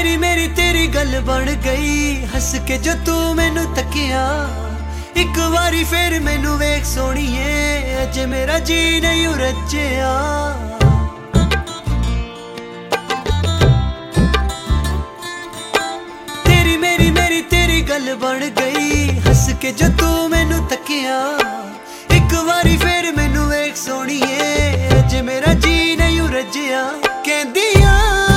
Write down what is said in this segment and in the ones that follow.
तेरी मेरी तेरी गल बन गई, हस के जो तू मैनू तकिया। एक बारी फिर मैनू वेख सोणीए, अजे मेरा जी नहीं रज्जिया। तेरी मेरी तेरी गल बन गई, हस के जो तू मैनू तकिया। एक बारी फिर मैनू वेख सोणीए, अजे मेरा जी नहीं रज्जिया। कहंदियां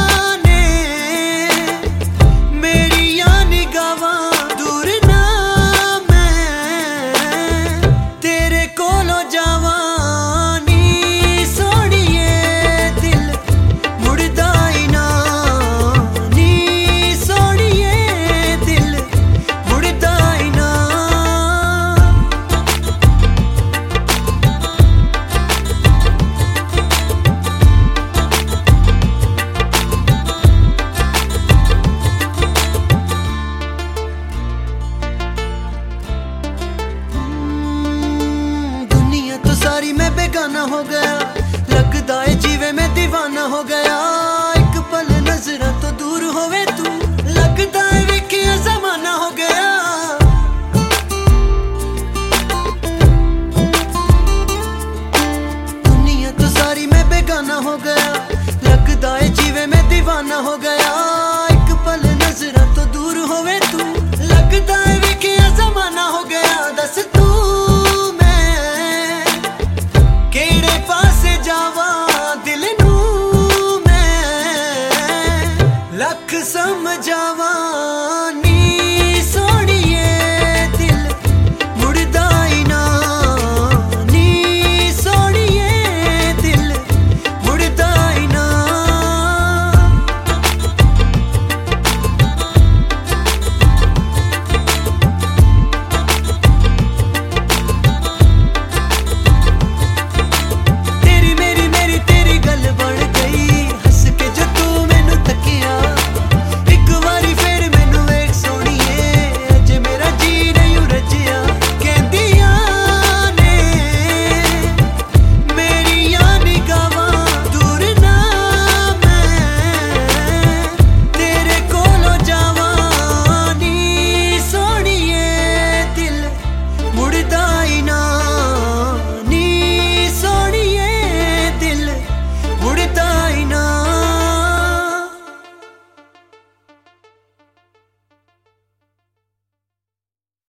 मैं बेगाना हो गया, लगदा है जीवे मैं दीवाना हो गया। एक पल नजरा तो दूर होवे तू, लगदा है वेखिया जमाना हो गया। दुनिया तो सारी मैं बेगाना हो गया, लगदा है जीवे मैं दीवाना हो गया। एक पल नजरा तो दूर होवे तू, लगदा है वेखिया जमाना हो गया। दस तू लख समझावा।